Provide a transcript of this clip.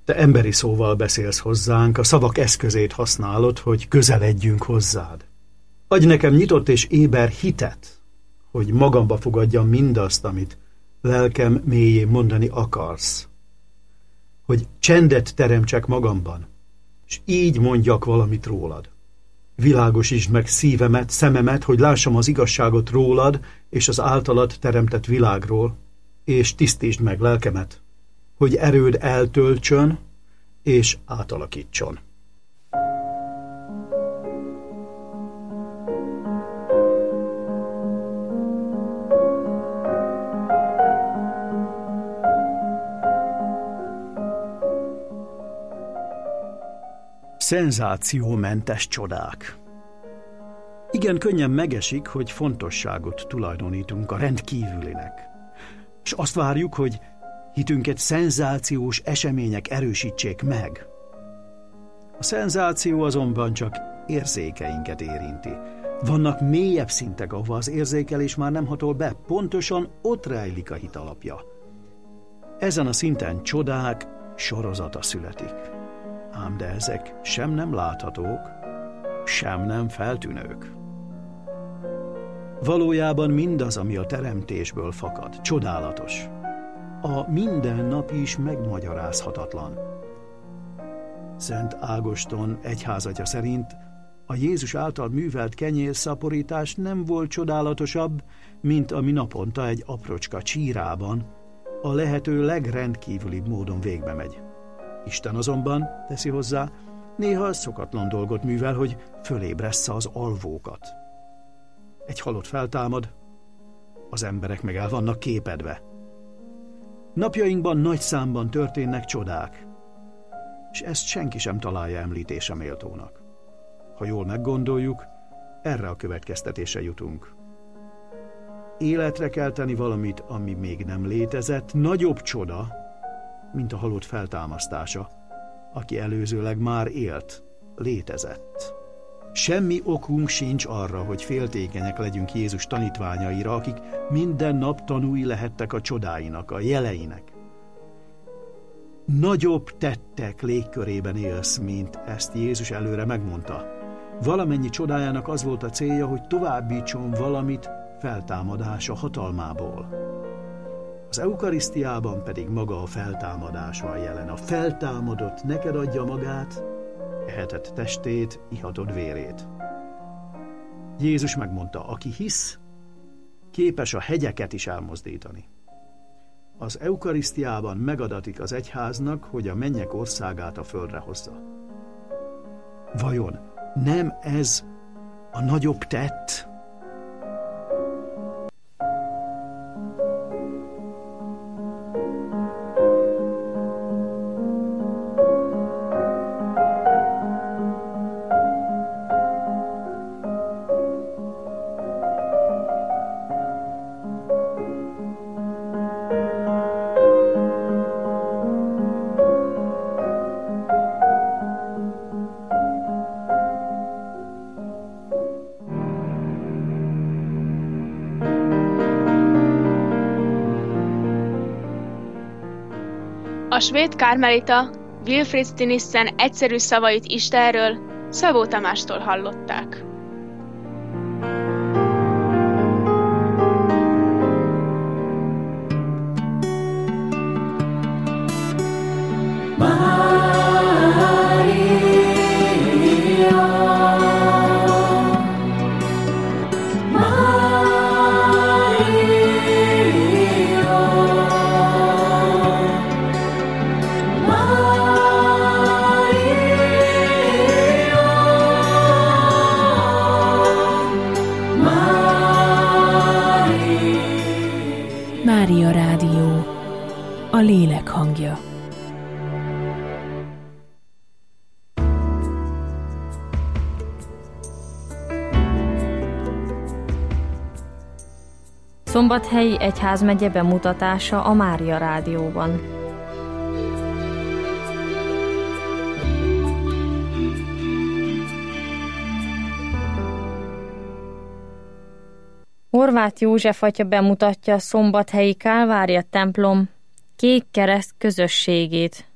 Te emberi szóval beszélsz hozzánk, a szavak eszközét használod, hogy közeledjünk hozzád. Adj nekem nyitott és éber hitet, hogy magamba fogadjam mindazt, amit lelkem mélyén mondani akarsz. Hogy csendet teremtsek magamban, és így mondjak valamit rólad. Világosítsd meg szívemet, szememet, hogy lássam az igazságot rólad és az általad teremtett világról, és tisztítsd meg lelkemet, hogy erőd eltöltsön és átalakítson. Szenzációmentes csodák. Igen, könnyen megesik, hogy fontosságot tulajdonítunk a rendkívülinek, és azt várjuk, hogy hitünket szenzációs események erősítsék meg. A szenzáció azonban csak érzékeinket érinti. Vannak mélyebb szintek, ahova az érzékelés már nem hatol be, pontosan ott rejlik a hit alapja. Ezen a szinten csodák sorozata születik. Ám de ezek sem nem láthatók, sem nem feltűnők. Valójában mindaz, ami a teremtésből fakad, csodálatos. A mindennap is megmagyarázhatatlan. Szent Ágoston egyházatja szerint a Jézus által művelt kenyérszaporítás nem volt csodálatosabb, mint ami naponta egy aprócska csírában a lehető legrendkívülibb módon végbe megy. Isten azonban, teszi hozzá, néha szokatlan dolgot művel, hogy fölébressze az alvókat. Egy halott feltámad, az emberek meg el vannak képedve. Napjainkban nagy számban történnek csodák, és ezt senki sem találja említése méltónak. Ha jól meggondoljuk, erre a következtetésre jutunk. Életre kell tenni valamit, ami még nem létezett, nagyobb csoda, mint a halott feltámasztása, aki előzőleg már élt, létezett. Semmi okunk sincs arra, hogy féltékenyek legyünk Jézus tanítványaira, akik minden nap tanúi lehettek a csodáinak, a jeleinek. Nagyobb tettek légkörében élsz, mint ezt Jézus előre megmondta. Valamennyi csodájának az volt a célja, hogy továbbítson valamit feltámadása hatalmából. Az eukarisztiában pedig maga a feltámadás van jelen. A feltámadott neked adja magát, eheted testét, ihatod vérét. Jézus megmondta, aki hisz, képes a hegyeket is elmozdítani. Az eukarisztiában megadatik az egyháznak, hogy a mennyek országát a földre hozza. Vajon nem ez a nagyobb tett? A svéd kármelita Wilfrid Stinissen egyszerű szavait Istenről Szabó Tamástól hallották. Mária Rádió, a lélek hangja. Szombathelyi egyházmegye bemutatása a Mária Rádióban. Horváth József atya bemutatja a szombathelyi Kálvária templom kék kereszt közösségét.